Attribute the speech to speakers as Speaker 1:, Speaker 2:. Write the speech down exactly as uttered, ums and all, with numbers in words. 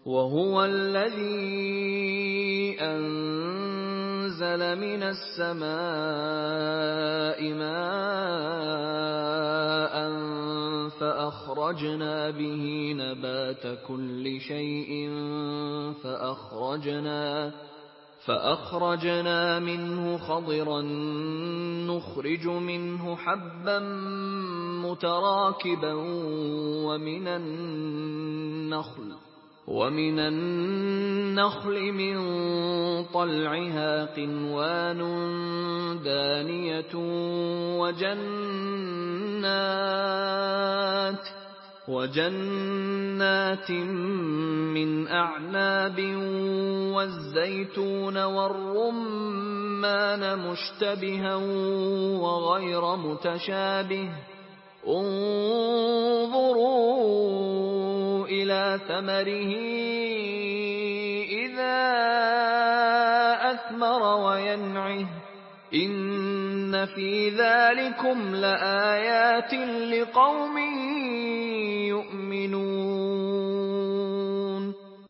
Speaker 1: وَهُوَ الَّذِي أَنزَلَ مِنَ السَّمَاءِ مَاءً فَأَخْرَجْنَا بِهِ نَبَاتَ كُلِّ شَيْءٍ فَأَخْرَجْنَا فَأَخْرَجْنَا مِنْهُ خَضِرًا نُّخْرِجُ مِنْهُ حَبًّا مُّتَرَاكِبًا وَمِنَ النَّخْلِ وَمِنَ النَّخْلِ مِن طَلْعِهَا قِنْوَانٌ دَانِيَةٌ وَجَنَّاتٍ وَجَنَّاتٍ مِّنْ أَعْنَابٍ وَالزَّيْتُونَ وَالرُّمَّانَ مُشْتَبِهًا وَغَيْرَ مُتَشَابِهٍ ۗ انظُرُوا إِلَىٰ ثَمَرِهِ إِذَا أَثْمَرَ وَيَنْعِهِ ۚ إِنَّ فِي ذَٰلِكُمْ لَآيَاتٍ لِّقَوْمٍ